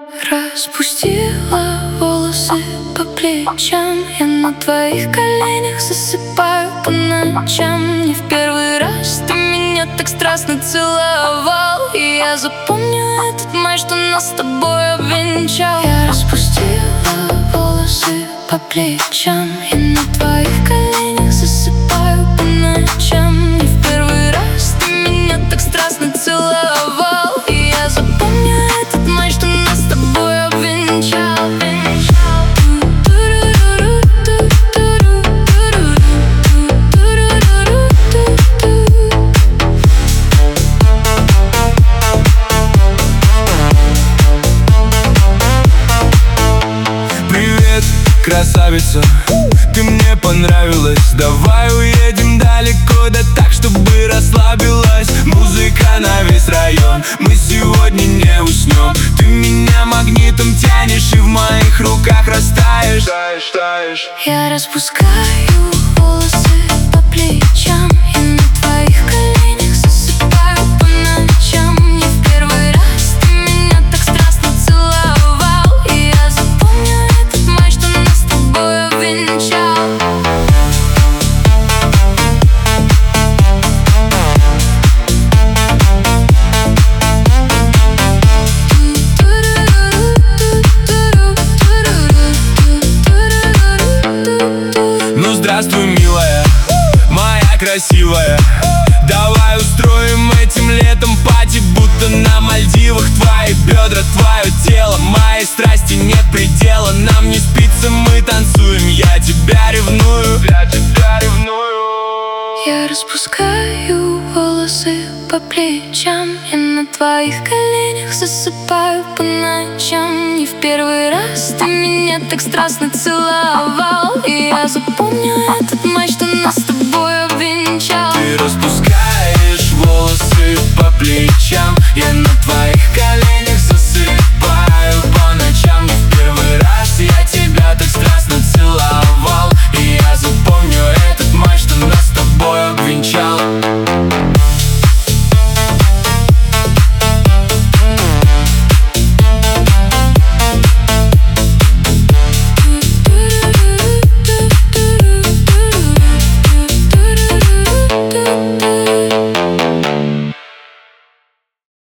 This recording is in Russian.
Распустила волосы по плечам, я на твоих коленях засыпаю по ночам. Не в первый раз ты меня так страстно целовал, и я запомню этот май, что нас с тобой обвенчал. Я распустила волосы по плечам, я на твоих коленях засыпаю по ночам. Не в первый раз ты меня так страстно целовал, и я запомню этот май, что нас с тобой обвенчал. Привет, красавица, ты мне понравилась. Давай уедем далеко, да так, чтобы расслабилась. Музыка на весь район, мы сегодня не уснем. Ты меня магнитом тянешь и в моих руках растаешь. Я распускаю волосы по плечам, я на твоих коленях засыпаю по ночам. Не в первый раз ты меня так страстно целовал, и я запомню этот май, что нас с тобой обвенчал. Ну здравствуй, милая, моя красивая. Давай устроим этим летом пати, будто на Мальдивах. Твои бедра, твое тело, моей страсти нет предела. Нам не спится, мы танцуем, я тебя ревную. Я распускаю волосы по плечам, я на твоих коленях засыпаю по ночам. Не в первый раз ты меня так страстно целовал, и я запомню этот май, что нас с тобой обвенчал. Ты распускаешь